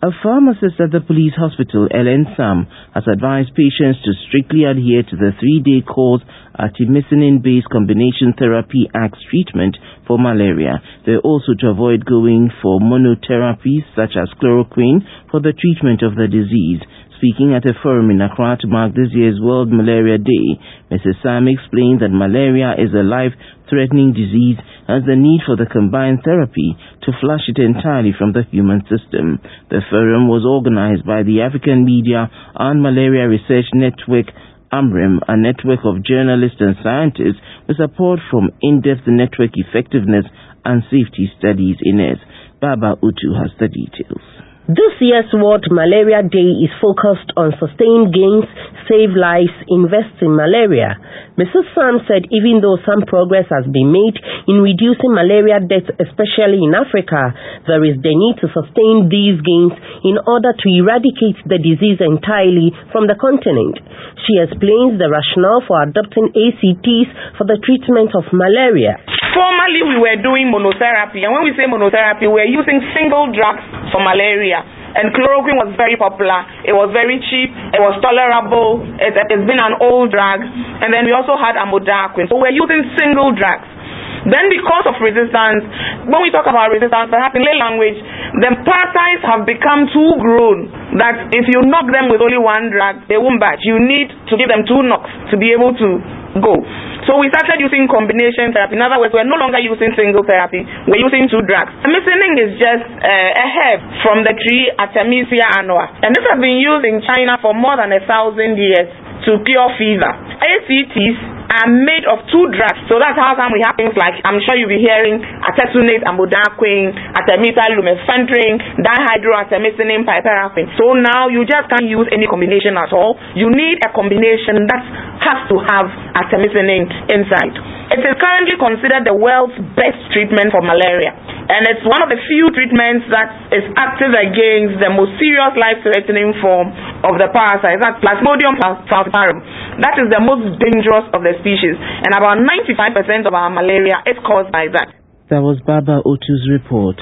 A pharmacist at the police hospital, Ellen Sam, has advised patients to strictly adhere to the 3-day course artemisinin-based combination therapy ACT treatment for malaria. They also to avoid going for monotherapies such as chloroquine for the treatment of the disease. Speaking at a forum in Accra to mark this year's World Malaria Day, Mrs. Sam explained that malaria is a life-threatening disease and the need for the combined therapy to flush it entirely from the human system. The forum was organized by the African Media and Malaria Research Network, AMREM, a network of journalists and scientists with support from in-depth network effectiveness and safety studies in it. Baba Utu has the details. This year's World Malaria Day is focused on sustained gains, save lives, invest in malaria. Mrs. Sam said even though some progress has been made in reducing malaria deaths, especially in Africa, there is the need to sustain these gains in order to eradicate the disease entirely from the continent. She explains the rationale for adopting ACTs for the treatment of malaria. Formerly, we were doing monotherapy, and when we say monotherapy, we're using single drugs for malaria. And chloroquine was very popular. It was very cheap. It was tolerable. It's been an old drug. And then we also had amodiaquine. So we're using single drugs. Then because of resistance, when we talk about resistance, perhaps in lay language, the parasites have become too grown that if you knock them with only one drug, they won't bite. You need to give them 2 knocks to be able to go. So we started using combination therapy. In other words, we're no longer using single therapy. We're using 2 drugs. Artemisinin is just a herb from the tree Artemisia annua. And this has been used in China for more than 1,000 years to cure fever. ACTs are made of 2 drugs. So that's how come we have things like, I'm sure you'll be hearing artesunate, amodiaquine, artemether lumefantrine, dihydroartemisinin, piperacin. So now you just can't use any combination at all. You need a combination that has to have artemisinin inside. It is currently considered the world's best treatment for malaria. And it's one of the few treatments that is active against the most serious life-threatening form of the parasite. That's Plasmodium falciparum. That is the most dangerous of the species. And about 95% of our malaria is caused by that. That was Baba Otu's report.